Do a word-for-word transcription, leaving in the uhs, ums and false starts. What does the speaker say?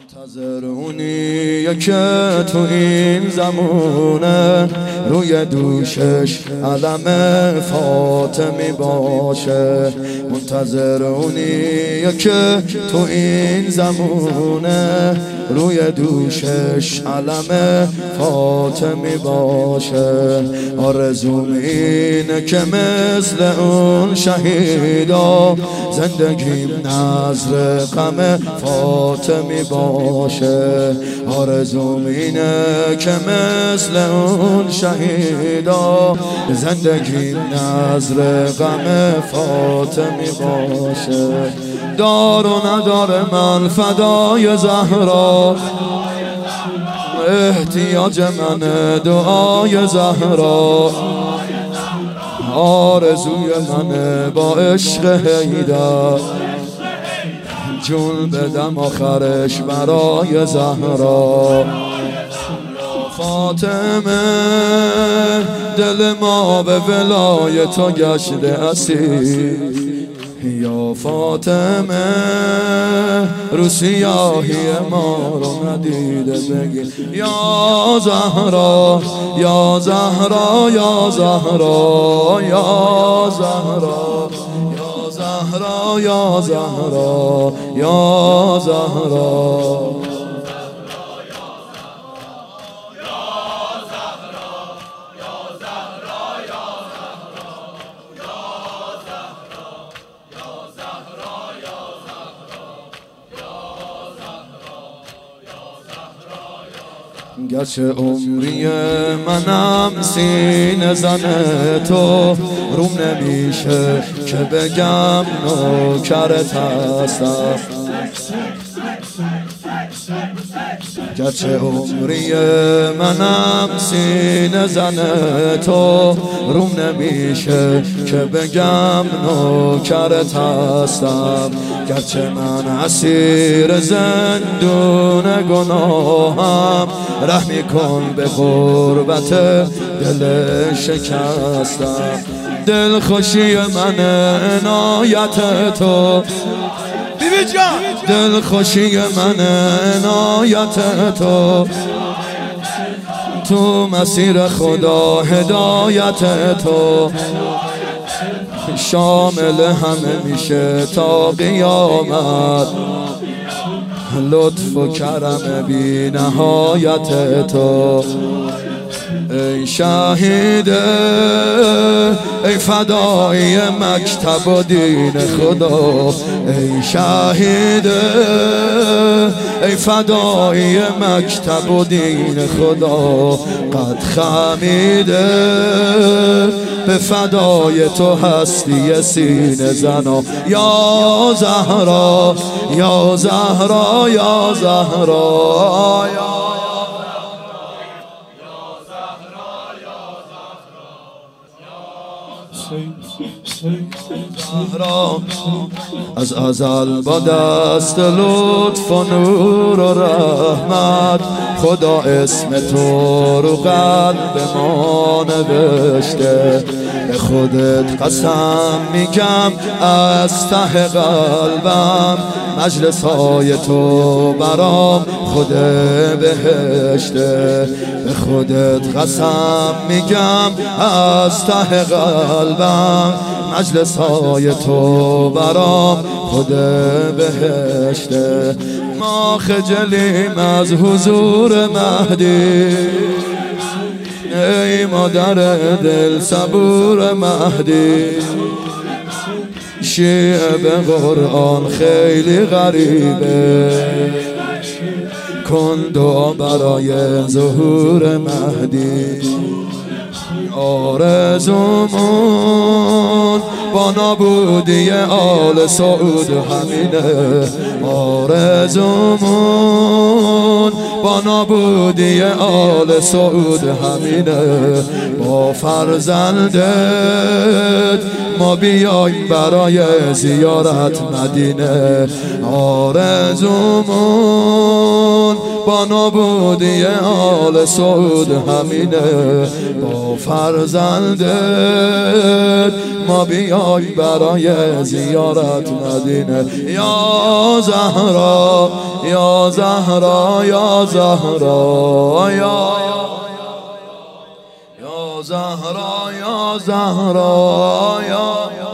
منتظرونی که تو این زمونه روی دوشش علم فاطمی باشه. منتظرونی که تو این زمونه روی دوشش علم فاطمی باشه. آرزوم اینه که مثل اون شهیدا زندگیم نذر غم فاطمی باشه. آرزوم اینه که مثل اون شهیدا زندگیم نذر غم فاطمی باشه. دار و نداره من فدای زهرا، احتیاج من دعای زهرا. آرزوی من با عشق حیدر جون بدم آخرش برای زهرا. فاطمه دل ما به ولای تو گشته اسیر. یا فاطمه رو سیاهی ما رو ندیده بگی یا زهرا یا زهرا یا زهرا یا زهرا یا زهرا یا زهرا یا زهرا. گرچه عمری منم سینه زن تو روم نمیشه که بگم نوکرت هستم. گرچه عمری منم سینه زن تو روم نمیشه که بگم نوکرت هستم. گرچه من اسیر زندون گناهم رحمی کن به غربت دل شکستم. دل خوشی من عنایت تو دل خوشی من عنایت تو تو مسیر خدا هدایت تو شامل همه میشه تا قیامت. لطف و کرم بی نهایت تو ای شهید ای فدایی مکتب و دین خدا. ای شهید ای فدایی مکتب و دین خدا. قد خمیده به فدای تو هستی سینه زنا. یا زهرا یا زهرا یا زهرا یا از ازل با دست لطف و نور و رحمت خدا اسم تو رو قلب ما نوشته. به خودت قسم میگم از ته قلبم مجلس های تو برام خود بهشته. به خودت قسم میگم از ته قلبم مجلس های تو برام خود بهشته. ما خجلیم از حضور مهدی ای مادر دل صبور مهدی. شیعه به قرآن خیلی غریبه کن دعا برای ظهور مهدی. آرزومون با نابودی آل سعود همینه. آرزومون با نابودی آل سعود همینه. با فرزندت ما بیاییم برای زیارت مدینه. آرزومون با با نبودی آل سعود همینه، با فرزندت ما بیای برای زیارت مدینه. یا زهرا یا زهرا یا زهرا یا یا زهرا یا زهرا یا